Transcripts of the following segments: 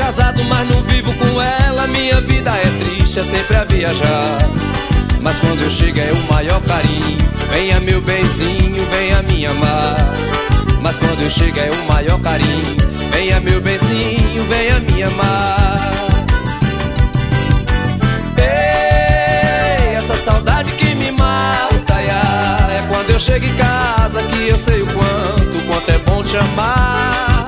casado, mas não vivo com ela. Minha vida é triste, é sempre a viajar. Mas quando eu chego é o maior carinho. Venha meu benzinho, venha me amar. Mas quando eu chego é o maior carinho. Venha meu benzinho, venha me amar. Ei, essa saudade que me mata, é quando eu chego em casa que eu sei o quanto é bom te amar.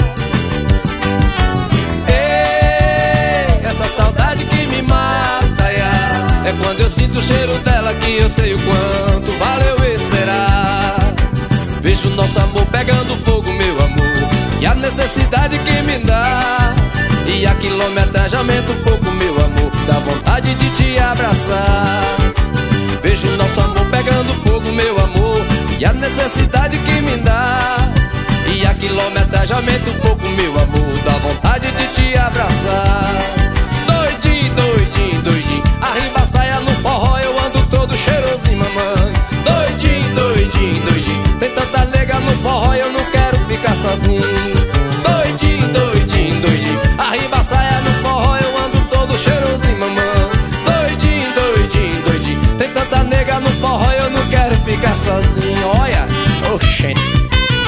Ei, essa saudade que me mata, é quando eu sinto o cheiro dela que eu sei o quanto valeu esperar. Vejo nosso amor pegando fogo, meu amor, e a necessidade que me dá. E a quilometragem aumenta um pouco, meu amor, dá vontade de te abraçar. Vejo nosso amor pegando fogo, meu amor, e a necessidade que me dá. E a quilometragem aumenta um pouco, meu amor, dá vontade de te abraçar. Doidinho, doidinho, doidinho, arriba a saia no forró, eu ando todo cheirosinho, mamãe. Doidinho, doidinho, doidinho, tem tanta nega no forró, eu não quero ficar sozinho. Doidinho, doidinho, doidinho, arriba a saia no forró, eu ando todo cheirosinho, mamãe. Doidinho, doidinho, doidinho, tem tanta nega no forró, eu não quero ficar sozinho. Olha, oxente.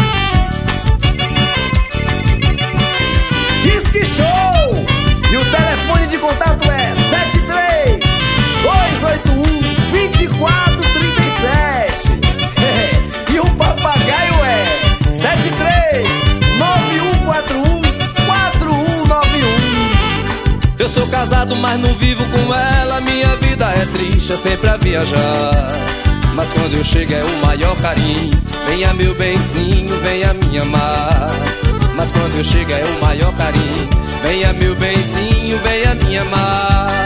Disque Show! E o telefone de contato é 73-281-2437. E o papagaio é 73-9141-4191. Eu sou casado, mas não vivo com ela. Minha vida é triste, é sempre a viajar. Mas quando eu chego é o maior carinho. Venha meu benzinho, venha me amar. Mas quando eu chego é o maior carinho. Venha meu benzinho, venha me amar.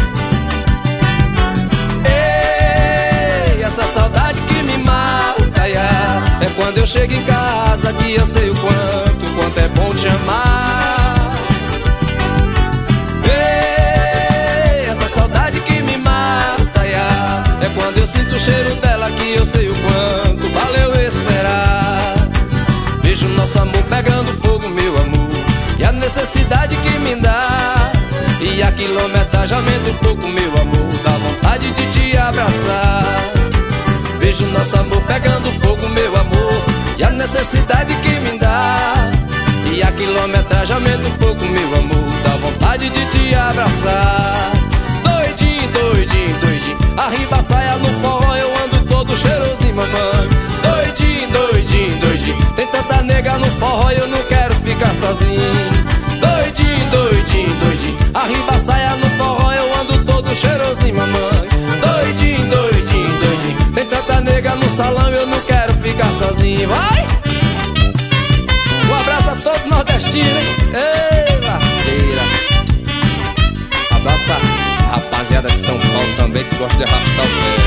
Ei, essa saudade que me mata, é quando eu chego em casa que eu sei o quanto é bom te amar. Ei, essa saudade que me mata, é quando eu sinto o cheiro dela que eu sei o quanto valeu esperar. Vejo nosso amor pegando fogo, meu amor, e a necessidade que me dá. E a quilometragem aumenta um pouco, meu amor, dá vontade de te abraçar. Vejo nosso amor pegando fogo, meu amor, e a necessidade que me dá. E a quilometragem aumenta um pouco, meu amor, dá vontade de te abraçar. Doidinho, doidinho, doidinho, arriba a saia no forró, eu ando todo cheirosinho, mamãe. Doidinho, doidinho, doidinho, tem tanta nega no forró, eu não quero ficar sozinho. Doidinho, doidinho, doidinho, arriba a saia no forró, eu ando todo cheirosinho, mamãe. Doidinho, doidinho, doidinho, tem tanta nega no salão, eu não quero ficar sozinho. Vai! Um abraço a todo nordestino, hein? Ei, lasqueira. Abraço pra rapaziada de São Paulo também que gosta de arrastar o pé.